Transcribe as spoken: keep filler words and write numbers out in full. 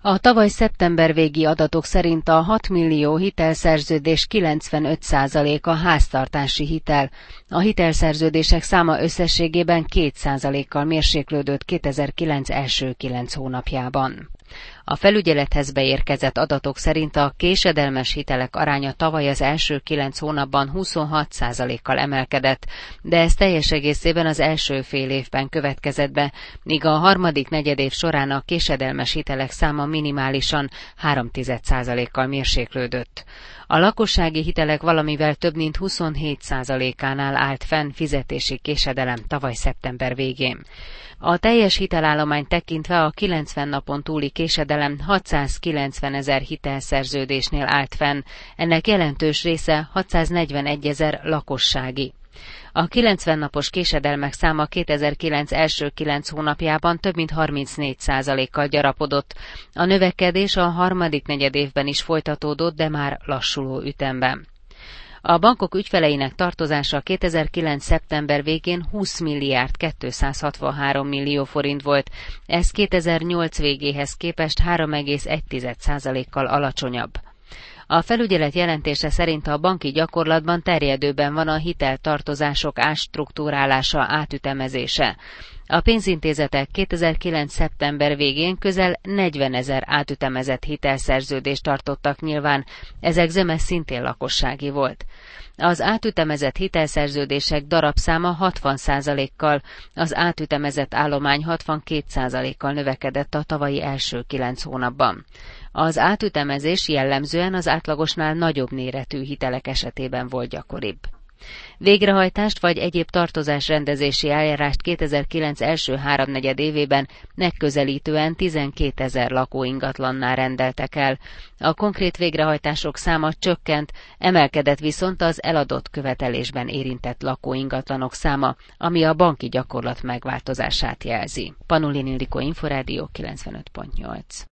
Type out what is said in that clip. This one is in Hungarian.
A tavaly szeptember végi adatok szerint a hat millió hitelszerződés kilencvenöt százaléka háztartási hitel. A hitelszerződések száma összességében két százalékkal mérséklődött kétezer-kilenc első kilenc hónapjában. A felügyelethez beérkezett adatok szerint a késedelmes hitelek aránya tavaly az első kilenc hónapban huszonhat százalékkal emelkedett, de ez teljes egészében az első fél évben következett be, míg a harmadik negyedév során a késedelmes hitelek száma minimálisan három egész egy százalékkal mérséklődött. A lakossági hitelek valamivel több mint huszonhét százalékánál állt fenn fizetési késedelem tavaly szeptember végén. A teljes hitelállomány tekintve a kilencven napon túli késedelem hatszázkilencvenezer hitelszerződésnél állt fenn, ennek jelentős része hatszáznegyvenegyezer lakossági. A kilencven napos késedelmek száma kétezer-kilenc első kilenc hónapjában több mint harmincnégy százalékkal gyarapodott. A növekedés a harmadik negyedévben is folytatódott, de már lassuló ütemben. A bankok ügyfeleinek tartozása kétezer-kilenc szeptember végén húsz milliárd kétszázhatvanhárom millió forint volt, ez kétezer-nyolc végéhez képest három egész egy százalékkal alacsonyabb. A felügyelet jelentése szerint a banki gyakorlatban terjedőben van a hiteltartozások átstruktúrálása, átütemezése. A pénzintézetek kétezer-kilenc szeptember végén közel negyvenezer átütemezett hitelszerződést tartottak nyilván, ezek zöme szintén lakossági volt. Az átütemezett hitelszerződések darabszáma hatvan százalékkal, az átütemezett állomány hatvankét százalékkal növekedett a tavalyi első kilenc hónapban. Az átütemezés jellemzően az átlagosnál nagyobb méretű hitelek esetében volt gyakoribb. Végrehajtást vagy egyéb tartozásrendezési eljárást kétezer-kilenc első háromnegyed évében megközelítően tizenkétezer lakóingatlannál rendeltek el. A konkrét végrehajtások száma csökkent, emelkedett viszont az eladott követelésben érintett lakóingatlanok száma, ami a banki gyakorlat megváltozását jelzi. Panulin Ildikó, Inforádió kilencvenöt pont nyolc.